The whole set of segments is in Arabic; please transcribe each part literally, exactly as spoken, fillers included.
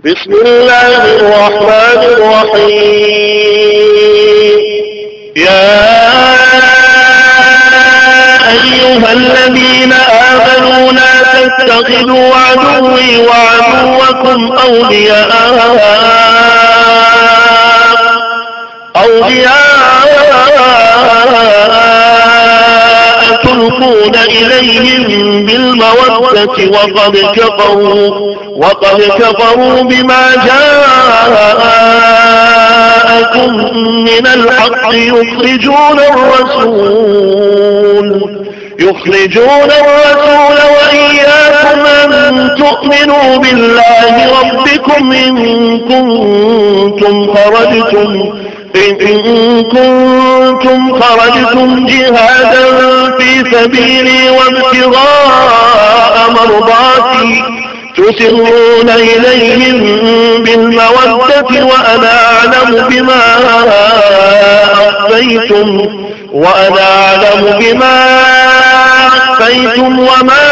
بسم الله الرحمن الرحيم. يا أيها الذين آمنوا لا تتخذوا عدوي وعدوكم أولياء أولياء تلقون إليهم بالمودة وقد كفروا وقد كفروا بما جاءكم من الحق يخرجون الرسول يخرجون الرسول وإياكم أن تؤمنوا بالله ربكم إن كنتم خرجتم إن كنتم خرجتم جهادا في سبيلي وابتغاء مرضاتي تسرون إليهم بالمودة وأنا أعلم بما أخفيتم وأنا أعلم بما أخفيتم وما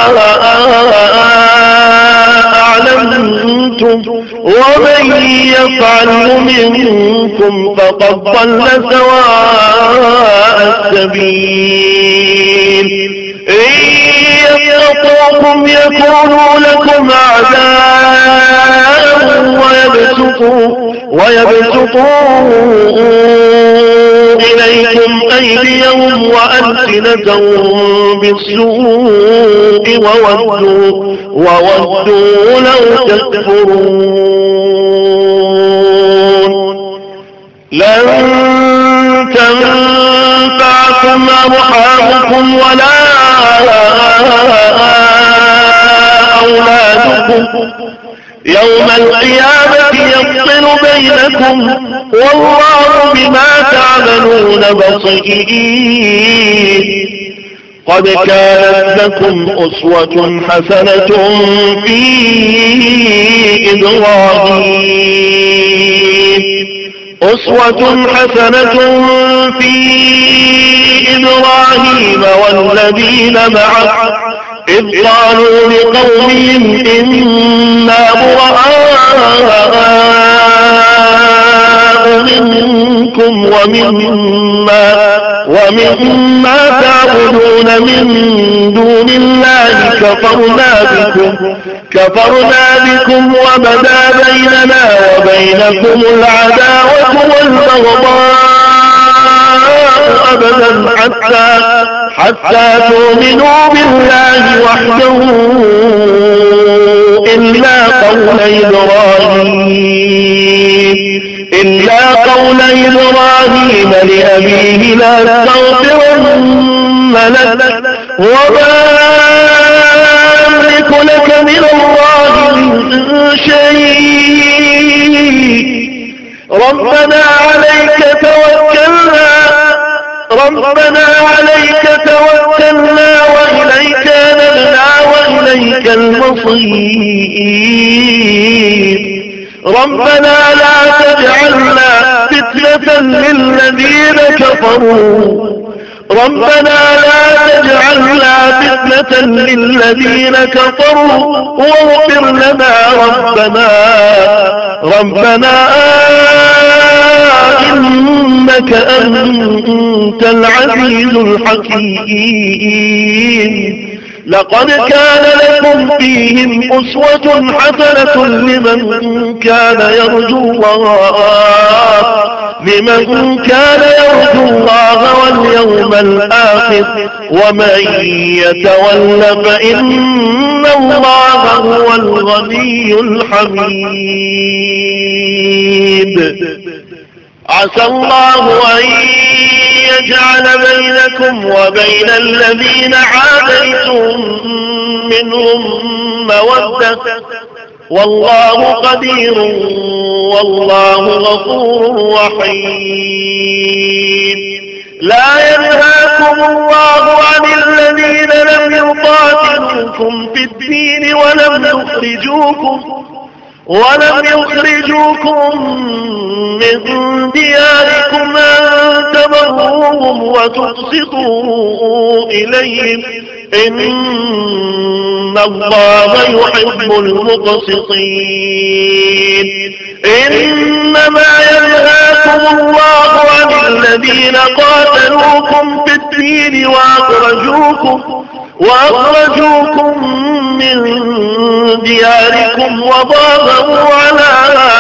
أعلمتم ومن يفعله منكم فقد ضل سواء السبيل. إن يسقطوكم يكونوا لكم أعداء ويبسطوا ويبسطوا إليكم أيديهم وألسنتهم بالسوء وودوا وودوا لو تكفرون. لن تنفعكم أرحامكم ولا أولادكم يوم القيامة يفصل بينكم والله بما تعملون بصير. قد كانت لكم أسوة حسنة في إبراهيم أسوة حسنة في إبراهيم والذين معه إذ قالوا لقومهم إنا براء منكم ومما ومما تعبدون من دون الله كفرنا بكم كفرنا بكم وبدا بيننا وبينكم العداوة والبغضاء أبدا حتى حتى تؤمنوا بالله وحده إلا قول إبراهيم إلا قول إبراهيم لأبيه لأستغفرن لك وما أملك لك من الله من شيء ربنا عليك توكلنا ربنا عليك توكلنا وإليك نبنا وإليك المصير ربنا لا تجعلنا فتنة للذين كفروا ربنا لا تجعلنا فتنة للذين كفروا واغفر لنا ربنا ربنا إنك أنت العزيز الحكيم. لقد كان لكم فيهم أسوة حسنة لمن كان يرجو الله لمن كان يرجو الله واليوم الآخر ومن يتول فإن الله هو الغني الحميد. عسى الله أن يجعل بينكم وبين الذين عاديتم منهم مودة والله قدير والله غفور رحيم. لا ينهاكم الله عن الذين لم يقاتلوكم في الدين ولم يخرجوكم ولم يخرجوكم من دياركم أن تبروهم وتقسطوا إليهم إن إن الله يحب المقسطين. إنما ينهاكم الله عن الذين قاتلوكم في الدين وأخرجوكم وأخرجوكم من دياركم وظاهروا على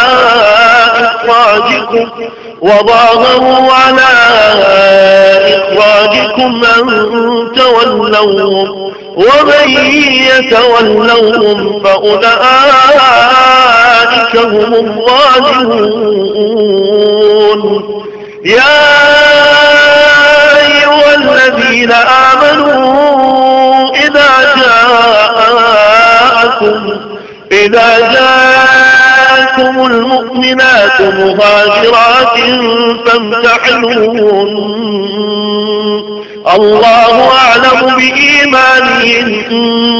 إخراجكم وظاهروا على إخراجكم أن تولوهم ومن يتولوهم فأولئك هم الظالمون. يا أيها الذين آمنوا إذا جاءكم إذا جاءكم المؤمنات مهاجرات فامتحنوهن الله أعلم بإيمانهن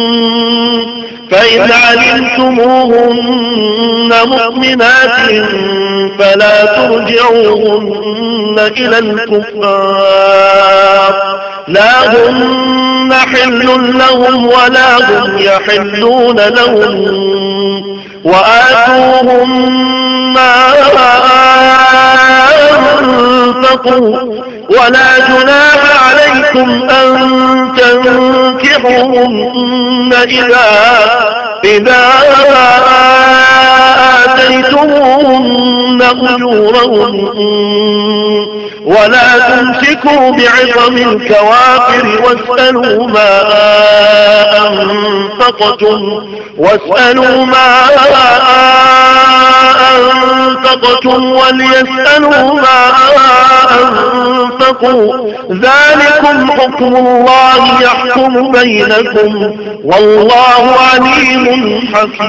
فإن علمتموهن مؤمنات فلا ترجعوهن إلى الكفار لا هن حل لهم ولا هم يحلون لهم وآتوهم ما أنفقوا ولا جناح عليكم أن تنكحوهن إذا إذا آتيتموهن أجورهن ولا تمسكوا بعصم الكوافر واسألوا ما أنفقتم واسألوا ما أنفقتم وليسألوا ما أنفقوا ذلكم حكم الله يحكم بينكم والله عليم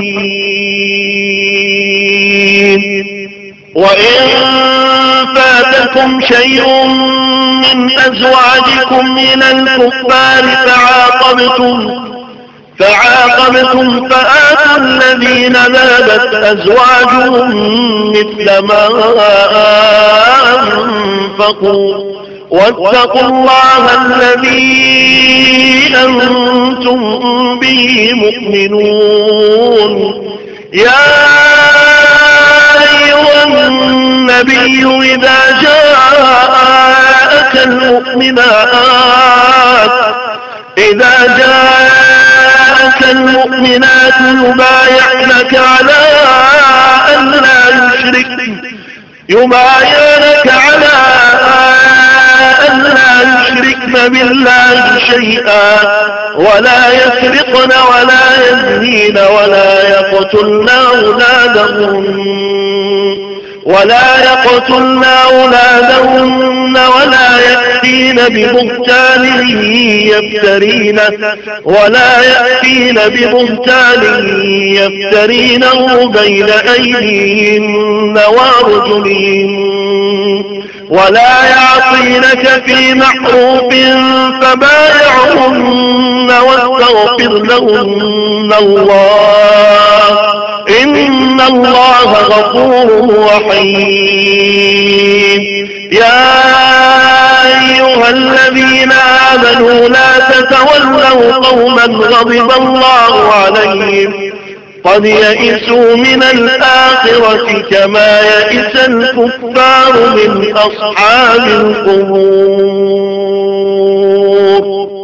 حكيم. وإن فاتكم شيء من أزواجكم إلى الكفار فعاقبتم فعاقبتم فآتوا الذين ذهبت أزواجهم مثل ما أنفقوا واتقوا الله الذي أنتم به مؤمنون. يا أيها النبي إذا جاءك المؤمنات إذا جاءك المؤمنات يبايعنك على أن لا يشركن يبايعنك على أن لا يشركن بالله شيئا ولا يسرقن ولا يزنين ولا يقتلن أولادهن ولا يقتلن أولادهن ولا يأتين ببهتان يفترينه ولا يأتين ببهتان يفترينه بين أيديهن وأرجلهن ولا يعصينك في معروف فبايعهن واستغفر لهن الله إن الله غفور رحيم. يا أيها الذين آمنوا لا تتولوا قوما غضب الله عليهم قد يئسوا من الآخرة كما يئس الكفار من أصحاب القبور.